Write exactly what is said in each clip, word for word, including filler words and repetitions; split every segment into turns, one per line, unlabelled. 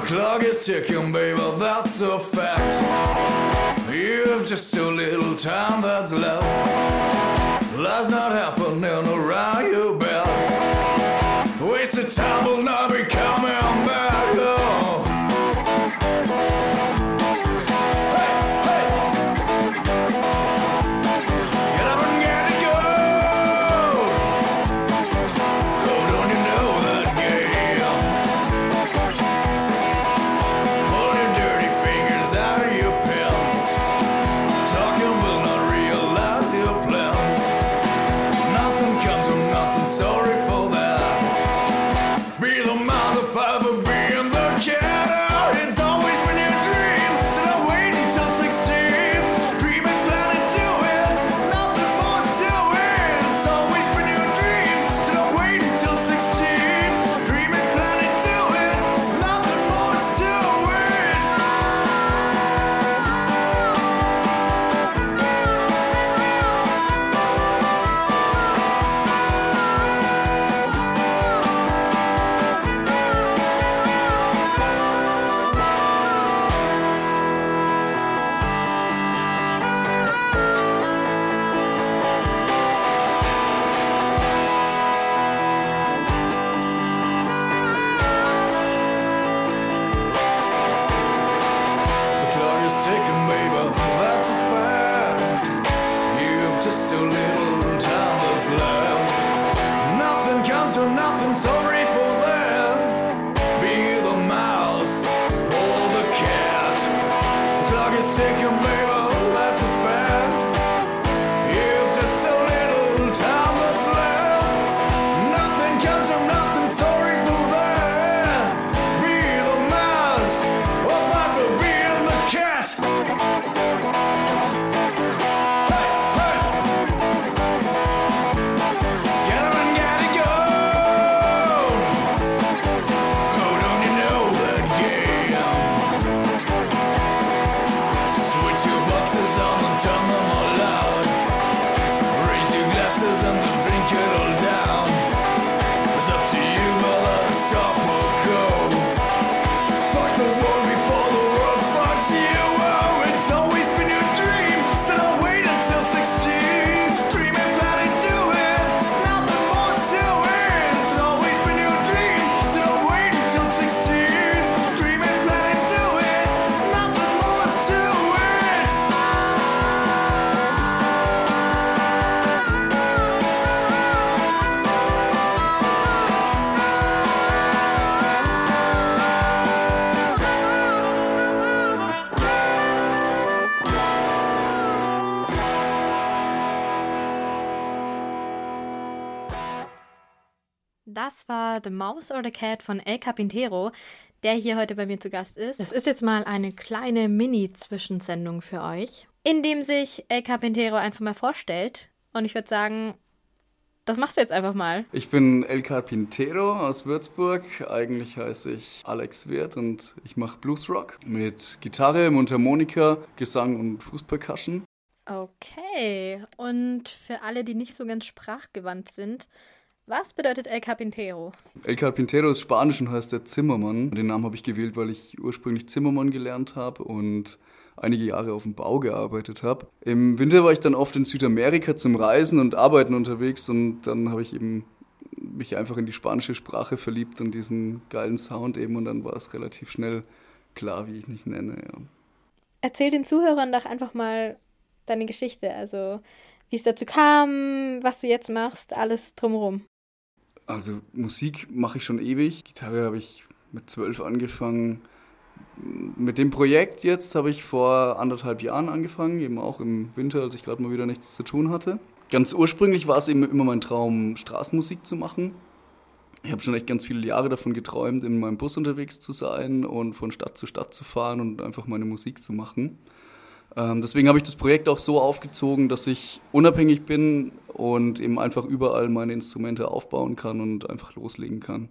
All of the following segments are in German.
clock is ticking, baby, that's a fact. You've just so little time that's left. Life's not happening around you, Bell. Wasted time will not be coming back, oh. Hey, hey. Get up and get it go. Oh, don't you know that game? Pull your dirty fingers out of your pants. Talking will not realize your plans. Nothing comes from nothing, sorry for that. Be the motherfucker, being the cat. It's always been your dream, so don't wait until sixteen. Dream it, plan it, do it. Nothing more to it. It's always been your dream, so don't wait until sixteen. Dream it, plan it, do it. Nothing more to it. The clock is ticking, baby, that's a fact. You've just so little time that's left. Nothing comes from nothing, sorry for that. Be the mouse or the cat. The clock is ticking, baby, that's a fact. You've just so little time that's left. Nothing comes from nothing, sorry for that. Be the mouse or the being the cat. Hey, hey. Get up and get it going. Oh, don't you know that game? Switch your boxes on and turn them all out. Raise your glasses and then drink it all down. It's up to you whether to stop or go. Fuck the world before the world fucks you. Oh, it's always been your dream, so don't wait until sixteen. Dream it, plan it, do it. Nothing more to it. It's always been your dream, so don't wait until sixteen. Dream it, plan it, do it. Nothing more to it.
Das war The Mouse or the Cat von El Carpintero, der hier heute bei mir zu Gast ist. Das ist jetzt mal eine kleine Mini-Zwischensendung für euch, in dem sich El Carpintero einfach mal vorstellt. Und ich würde sagen, das machst du jetzt einfach mal.
Ich bin El Carpintero aus Würzburg. Eigentlich heiße ich Alex Wirth und ich mache Bluesrock mit Gitarre, Mundharmonika, Gesang und Fußpercussion.
Okay, und für alle, die nicht so ganz sprachgewandt sind, was bedeutet El Carpintero?
El Carpintero ist Spanisch und heißt der Zimmermann. Den Namen habe ich gewählt, weil ich ursprünglich Zimmermann gelernt habe und einige Jahre auf dem Bau gearbeitet habe. Im Winter war ich dann oft in Südamerika zum Reisen und Arbeiten unterwegs und dann habe ich eben mich einfach in die spanische Sprache verliebt und diesen geilen Sound eben und dann war es relativ schnell klar, wie ich mich nenne. Ja.
Erzähl den Zuhörern doch einfach mal deine Geschichte, also wie es dazu kam, was du jetzt machst, alles drumherum.
Also Musik mache ich schon ewig. Gitarre habe ich mit zwölf angefangen. Mit dem Projekt jetzt habe ich vor anderthalb Jahren angefangen, eben auch im Winter, als ich gerade mal wieder nichts zu tun hatte. Ganz ursprünglich war es eben immer mein Traum, Straßenmusik zu machen. Ich habe schon echt ganz viele Jahre davon geträumt, in meinem Bus unterwegs zu sein und von Stadt zu Stadt zu fahren und einfach meine Musik zu machen. Ähm, deswegen habe ich das Projekt auch so aufgezogen, dass ich unabhängig bin und eben einfach überall meine Instrumente aufbauen kann und einfach loslegen kann.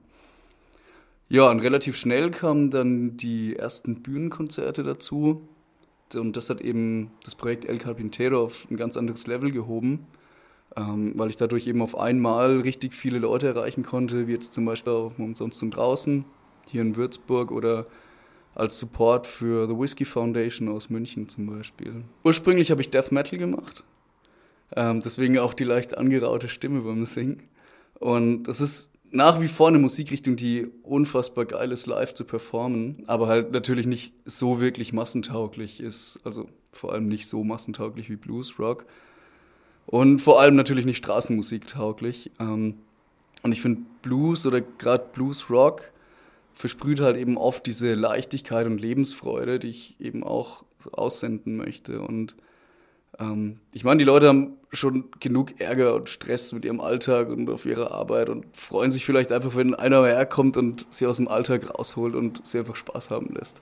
Ja, und relativ schnell kamen dann die ersten Bühnenkonzerte dazu. Und das hat eben das Projekt El Carpintero auf ein ganz anderes Level gehoben, ähm, weil ich dadurch eben auf einmal richtig viele Leute erreichen konnte, wie jetzt zum Beispiel auch Umsonst und Draußen hier in Würzburg oder als Support für The Whiskey Foundation aus München zum Beispiel. Ursprünglich habe ich Death Metal gemacht, ähm, deswegen auch die leicht angeraute Stimme beim Singen. Und das ist nach wie vor eine Musikrichtung, die unfassbar geil ist, live zu performen, aber halt natürlich nicht so wirklich massentauglich ist, also vor allem nicht so massentauglich wie Blues Rock und vor allem natürlich nicht Straßenmusik tauglich. Ähm, und ich finde Blues oder gerade Blues Rock versprüht halt eben oft diese Leichtigkeit und Lebensfreude, die ich eben auch aussenden möchte. Und ähm, ich meine, die Leute haben schon genug Ärger und Stress mit ihrem Alltag und auf ihrer Arbeit und freuen sich vielleicht einfach, wenn einer herkommt und sie aus dem Alltag rausholt und sie einfach Spaß haben lässt.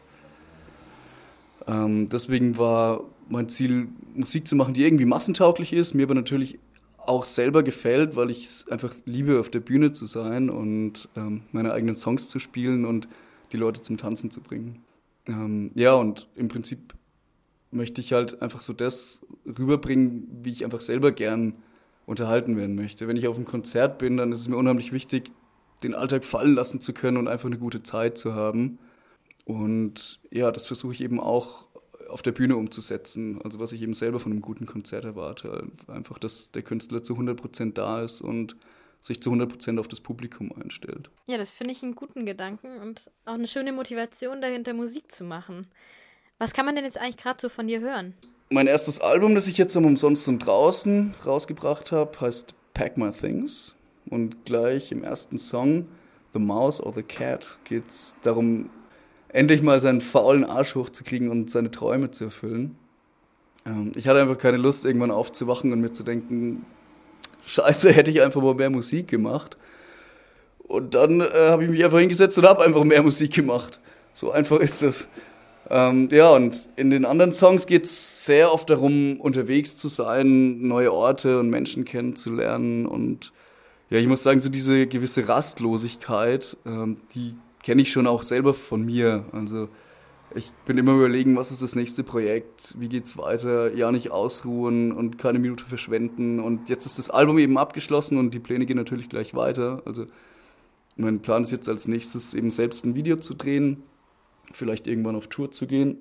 Ähm, deswegen war mein Ziel, Musik zu machen, die irgendwie massentauglich ist, mir aber natürlich auch selber gefällt, weil ich es einfach liebe, auf der Bühne zu sein und ähm, meine eigenen Songs zu spielen und die Leute zum Tanzen zu bringen. Ähm, ja, und im Prinzip möchte ich halt einfach so das rüberbringen, wie ich einfach selber gern unterhalten werden möchte. Wenn ich auf einem Konzert bin, dann ist es mir unheimlich wichtig, den Alltag fallen lassen zu können und einfach eine gute Zeit zu haben. Und ja, das versuche ich eben auch auf der Bühne umzusetzen. Also was ich eben selber von einem guten Konzert erwarte. Einfach, dass der Künstler zu hundert Prozent da ist und sich zu hundert Prozent auf das Publikum einstellt.
Ja, das finde ich einen guten Gedanken und auch eine schöne Motivation dahinter, Musik zu machen. Was kann man denn jetzt eigentlich gerade so von dir hören?
Mein erstes Album, das ich jetzt am Umsonst und Draußen rausgebracht habe, heißt Pack My Things. Und gleich im ersten Song, The Mouse or the Cat, geht es darum, endlich mal seinen faulen Arsch hochzukriegen und seine Träume zu erfüllen. Ähm, ich hatte einfach keine Lust, irgendwann aufzuwachen und mir zu denken, scheiße, hätte ich einfach mal mehr Musik gemacht. Und dann äh, habe ich mich einfach hingesetzt und habe einfach mehr Musik gemacht. So einfach ist das. Ähm, ja, und in den anderen Songs geht es sehr oft darum, unterwegs zu sein, neue Orte und Menschen kennenzulernen. Und ja, ich muss sagen, so diese gewisse Rastlosigkeit, ähm, die kenne ich schon auch selber von mir. Also ich bin immer überlegen, was ist das nächste Projekt, wie geht's weiter, ja nicht ausruhen und keine Minute verschwenden. Und jetzt ist das Album eben abgeschlossen und die Pläne gehen natürlich gleich weiter. Also mein Plan ist jetzt als nächstes eben selbst ein Video zu drehen, vielleicht irgendwann auf Tour zu gehen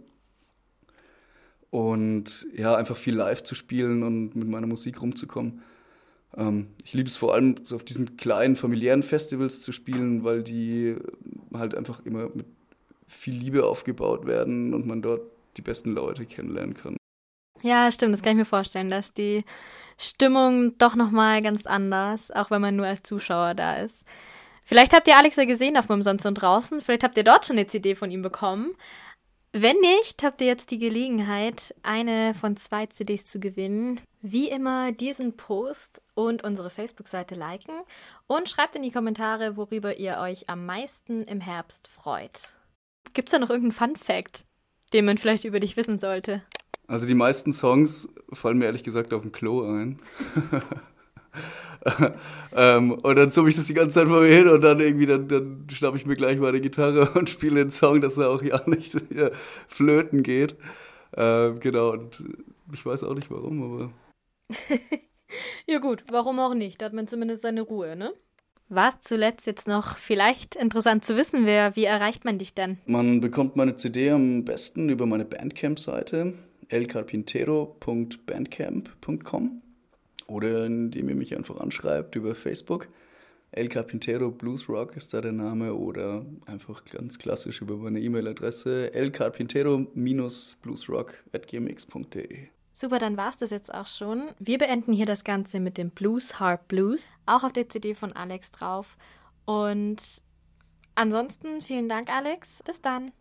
und ja, einfach viel live zu spielen und mit meiner Musik rumzukommen. Ähm, ich liebe es vor allem, so auf diesen kleinen familiären Festivals zu spielen, weil die halt einfach immer mit viel Liebe aufgebaut werden und man dort die besten Leute kennenlernen kann.
Ja, stimmt, das kann ich mir vorstellen, dass die Stimmung doch nochmal ganz anders, auch wenn man nur als Zuschauer da ist. Vielleicht habt ihr Alex ja gesehen auf dem Umsonst und Draußen, vielleicht habt ihr dort schon eine C D von ihm bekommen. Wenn nicht, habt ihr jetzt die Gelegenheit, eine von zwei C Ds zu gewinnen. Wie immer diesen Post und unsere Facebook-Seite liken und schreibt in die Kommentare, worüber ihr euch am meisten im Herbst freut. Gibt's da noch irgendeinen Fun-Fact, den man vielleicht über dich wissen sollte?
Also die meisten Songs fallen mir ehrlich gesagt auf dem Klo ein. ähm, und dann zoome ich das die ganze Zeit vor mir hin und dann irgendwie, dann, dann schnappe ich mir gleich meine Gitarre und spiele den Song, dass er auch ja nicht wieder flöten geht. Ähm, genau, und ich weiß auch nicht warum, aber...
Ja gut, warum auch nicht? Da hat man zumindest seine Ruhe, ne? War es zuletzt jetzt noch vielleicht interessant zu wissen, wer, wie erreicht man dich denn?
Man bekommt meine C D am besten über meine Bandcamp-Seite el carpintero punkt bandcamp punkt com oder indem ihr mich einfach anschreibt über Facebook. El Carpintero Blues Rock ist da der Name oder einfach ganz klassisch über meine E-Mail-Adresse el carpintero bluesrock at gmx punkt de.
Super, dann war's das jetzt auch schon. Wir beenden hier das Ganze mit dem Blues Harp Blues, auch auf der C D von Alex drauf. Und ansonsten vielen Dank, Alex. Bis dann.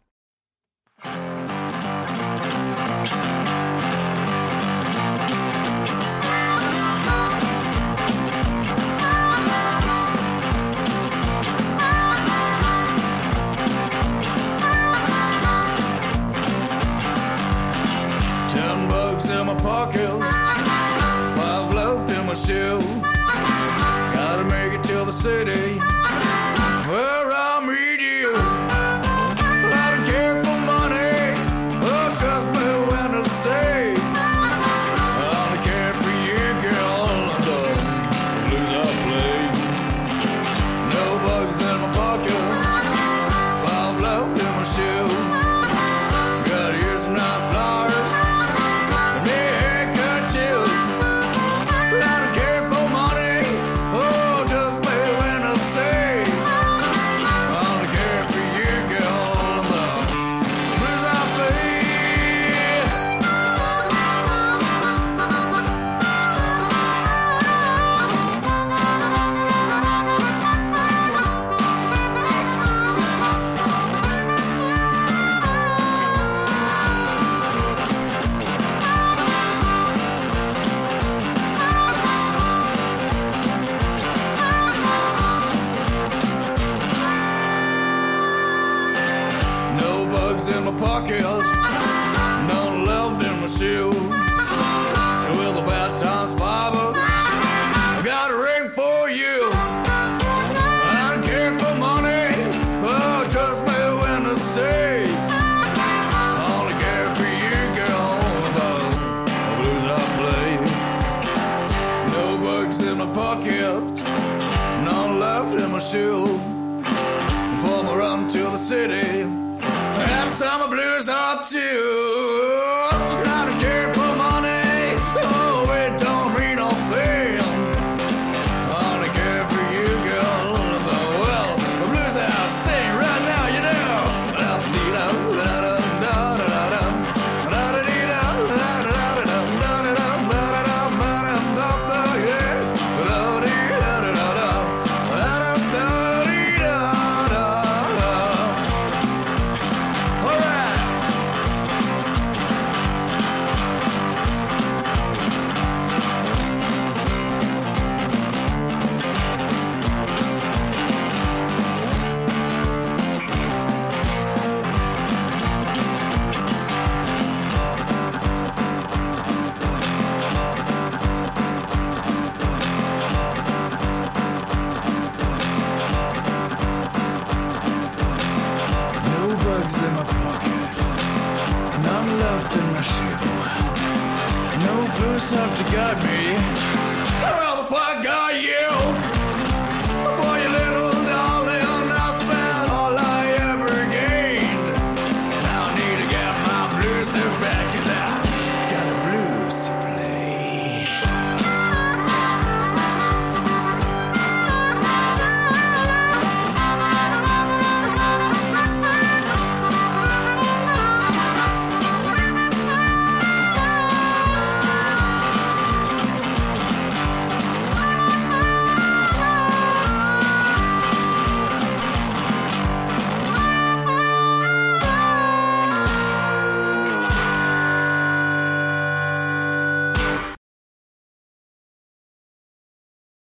Ten bucks in my pocket, five left in my shoe. Gotta make it to the city where I'll meet you. I don't care for money, oh, trust me when I say I only care for you, girl, and the blues I play. No bugs in my pocket, five left in my shoe. bugs in my pocket, none left in my shoe. With the bad times fiber, I got a ring for you. I don't care for money, oh, trust me when I say I only care for you, girl, the blues I play. No bugs in my pocket, none left in my shoe. Before I run to the city, and summer blues up too. I don't care for money, oh, it don't mean a thing. I only care for you, girl, the well, the blues that I sing right now, you know. Bugs in my pocket, none left in my shoe. No blues up to guide me. Well, the fuck got you?